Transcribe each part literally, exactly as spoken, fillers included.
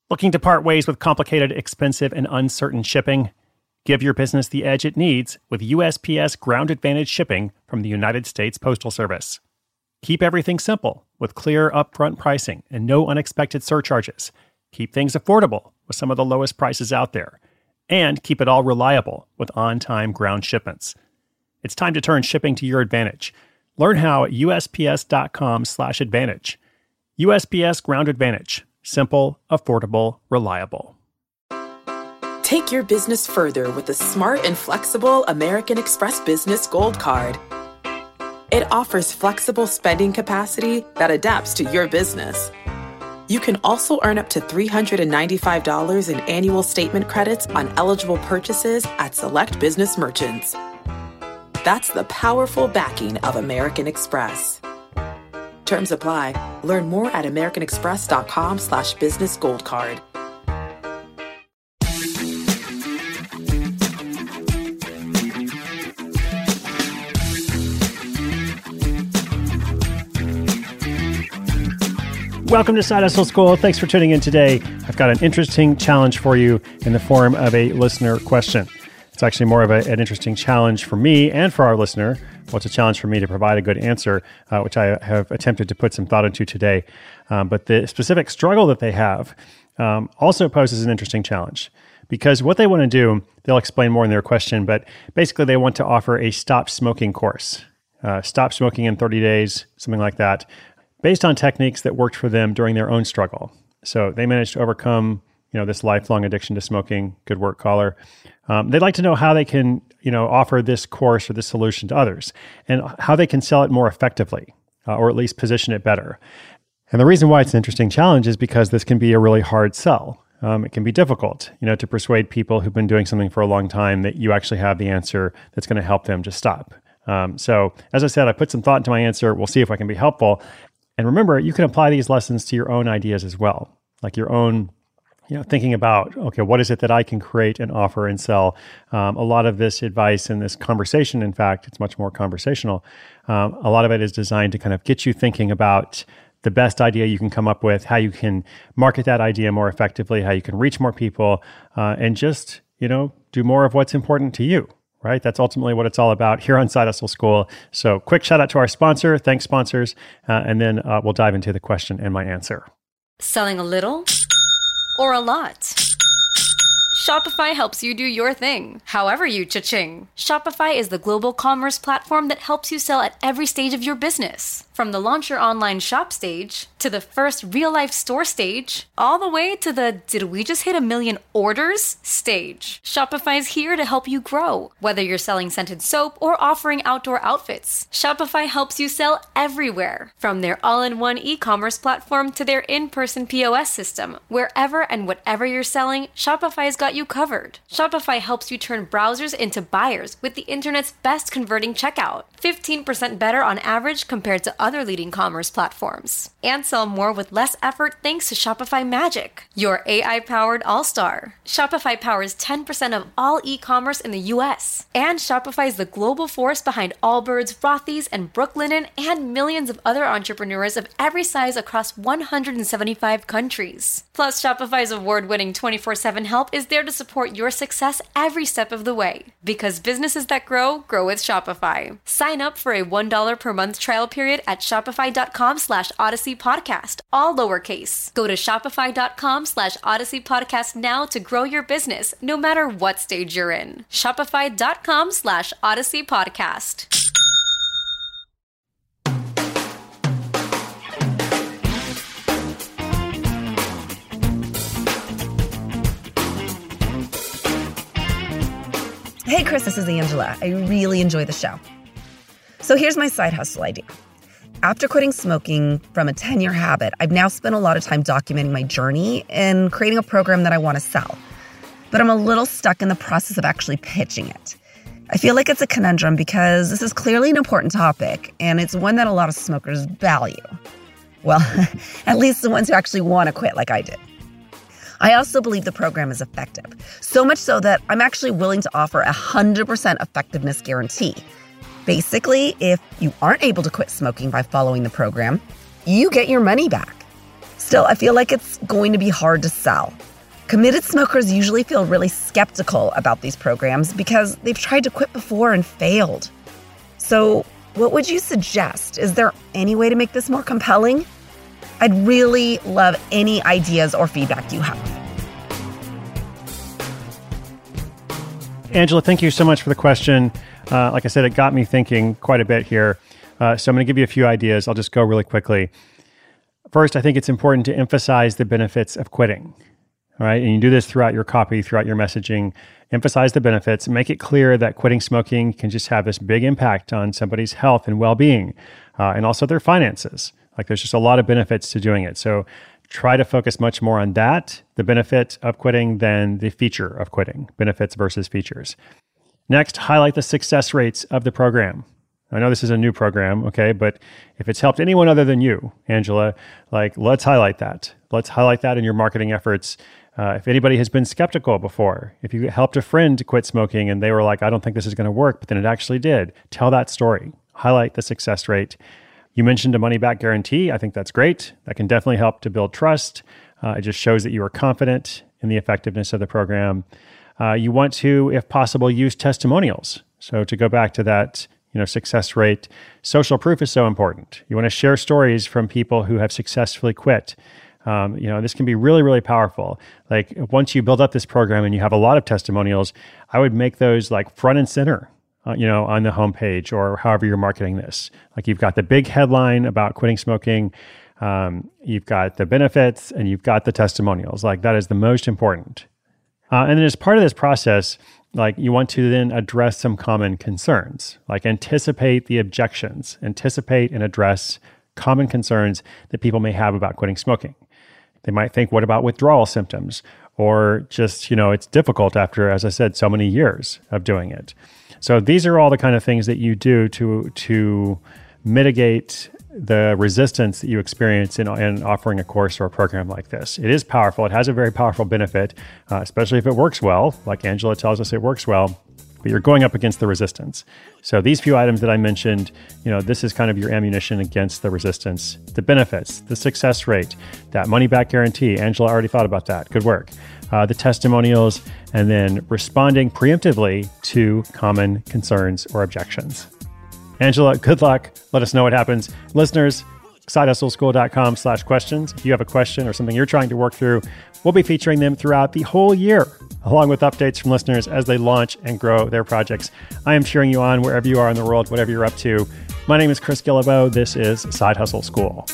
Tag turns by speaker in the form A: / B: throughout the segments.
A: Looking to part ways with complicated, expensive, and uncertain shipping? Give your business the edge it needs with U S P S Ground Advantage shipping from the United States Postal Service. Keep everything simple with clear upfront pricing and no unexpected surcharges. Keep things affordable with some of the lowest prices out there. And keep it all reliable with on-time ground shipments. It's time to turn shipping to your advantage. Learn how at USPS.com slash advantage. U S P S Ground Advantage. Simple, affordable, reliable.
B: Take your business further with the smart and flexible American Express Business Gold Card. It offers flexible spending capacity that adapts to your business. You can also earn up to three hundred ninety-five dollars in annual statement credits on eligible purchases at select business merchants. That's the powerful backing of American Express. Terms apply. Learn more at americanexpress.com slash business gold card.
A: Welcome to Side Hustle School. Thanks for tuning in today. I've got an interesting challenge for you in the form of a listener question. It's actually more of a, an interesting challenge for me and for our listener. Well, it's a challenge for me to provide a good answer, uh, which I have attempted to put some thought into today. Um, but the specific struggle that they have um, also poses an interesting challenge. Because what they want to do, they'll explain more in their question, but basically they want to offer a stop smoking course. Uh, stop smoking in thirty days, something like that, based on techniques that worked for them during their own struggle. So they managed to overcome, you know, this lifelong addiction to smoking. Good work, caller. Um, they'd like to know how they can, you know, offer this course or this solution to others and how they can sell it more effectively uh, or at least position it better. And the reason why it's an interesting challenge is because this can be a really hard sell. Um, it can be difficult, you know, to persuade people who've been doing something for a long time that you actually have the answer that's going to help them to stop. Um, so as I said, I put some thought into my answer. We'll see if I can be helpful. And remember, you can apply these lessons to your own ideas as well, like your own, you know, thinking about, okay, what is it that I can create and offer and sell? Um, a lot of this advice and this conversation, in fact, it's much more conversational. Um, a lot of it is designed to kind of get you thinking about the best idea you can come up with, how you can market that idea more effectively, how you can reach more people, uh, and just, you know, do more of what's important to you. Right? That's ultimately what it's all about here on Side Hustle School. So quick shout out to our sponsor. Thanks, sponsors. Uh, and then uh, we'll dive into the question and my answer.
C: Selling a little or a lot? Shopify helps you do your thing, however you cha-ching. Shopify is the global commerce platform that helps you sell at every stage of your business. From the launch your online shop stage, to the first real-life store stage, all the way to the did we just hit a million orders stage. Shopify's here to help you grow. Whether you're selling scented soap or offering outdoor outfits, Shopify helps you sell everywhere. From their all-in-one e-commerce platform to their in-person P O S system, wherever and whatever you're selling, Shopify's got you covered. Shopify helps you turn browsers into buyers with the internet's best converting checkout. fifteen percent better on average compared to other leading commerce platforms. And sell more with less effort thanks to Shopify Magic, your A I-powered all-star. Shopify powers ten percent of all e-commerce in the U S. And Shopify is the global force behind Allbirds, Rothy's, and Brooklinen, and millions of other entrepreneurs of every size across one hundred seventy-five countries. Plus, Shopify's award-winning twenty-four seven help is there to support your success every step of the way. Because businesses that grow, grow with Shopify. Sign up for a one dollar per month trial period at shopify.com slash Odyssey Podcast, all lowercase. Go to shopify.com slash Odyssey Podcast now to grow your business, no matter what stage you're in. Shopify.com slash Odyssey Podcast.
D: Hey, Chris, this is Angela. I really enjoy the show. So here's my side hustle idea. After quitting smoking from a ten-year habit, I've now spent a lot of time documenting my journey and creating a program that I want to sell. But I'm a little stuck in the process of actually pitching it. I feel like it's a conundrum because this is clearly an important topic, and it's one that a lot of smokers value. Well, at least the ones who actually want to quit like I did. I also believe the program is effective, so much so that I'm actually willing to offer a one hundred percent effectiveness guarantee. Basically, if you aren't able to quit smoking by following the program, you get your money back. Still, I feel like it's going to be hard to sell. Committed smokers usually feel really skeptical about these programs because they've tried to quit before and failed. So, what would you suggest? Is there any way to make this more compelling? I'd really love any ideas or feedback you have.
A: Angela, thank you so much for the question. Uh, like I said, it got me thinking quite a bit here. Uh, so I'm going to give you a few ideas. I'll just go really quickly. First, I think it's important to emphasize the benefits of quitting. All right, and you do this throughout your copy, throughout your messaging. Emphasize the benefits. Make it clear that quitting smoking can just have this big impact on somebody's health and well-being, uh, and also their finances. Like there's just a lot of benefits to doing it. So try to focus much more on that, the benefit of quitting, than the feature of quitting, benefits versus features. Next, highlight the success rates of the program. I know this is a new program, okay, but if it's helped anyone other than you, Angela, like let's highlight that. Let's highlight that in your marketing efforts. Uh, if anybody has been skeptical before, if you helped a friend to quit smoking and they were like, I don't think this is going to work, but then it actually did, tell that story. Highlight the success rate. You mentioned a money-back guarantee. I think that's great. That can definitely help to build trust. Uh, it just shows that you are confident in the effectiveness of the program. Uh, you want to, if possible, use testimonials. So to go back to that, you know, success rate, social proof is so important. You want to share stories from people who have successfully quit. Um, you know, this can be really, really powerful. Like once you build up this program and you have a lot of testimonials, I would make those like front and center, uh, you know, on the homepage or however you're marketing this. Like you've got the big headline about quitting smoking, um, you've got the benefits, and you've got the testimonials. Like that is the most important. Uh, and then as part of this process, like you want to then address some common concerns, like anticipate the objections, anticipate and address common concerns that people may have about quitting smoking. They might think, what about withdrawal symptoms? Or just, you know, it's difficult after, as I said, so many years of doing it. So these are all the kind of things that you do to, to mitigate the resistance that you experience in, in offering a course or a program like this. It is powerful. It has a very powerful benefit, uh, especially if it works well. Like Angela tells us it works well, but you're going up against the resistance. So these few items that I mentioned, you know, this is kind of your ammunition against the resistance. The benefits, the success rate, that money-back guarantee. Angela already thought about that. Good work. Uh, the testimonials, and then responding preemptively to common concerns or objections. Angela, good luck. Let us know what happens. Listeners, sidehustleschool.com slash questions. If you have a question or something you're trying to work through, we'll be featuring them throughout the whole year, along with updates from listeners as they launch and grow their projects. I am cheering you on wherever you are in the world, whatever you're up to. My name is Chris Guillebeau. This is Side Hustle School.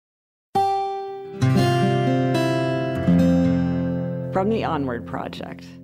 E: From the Onward Project.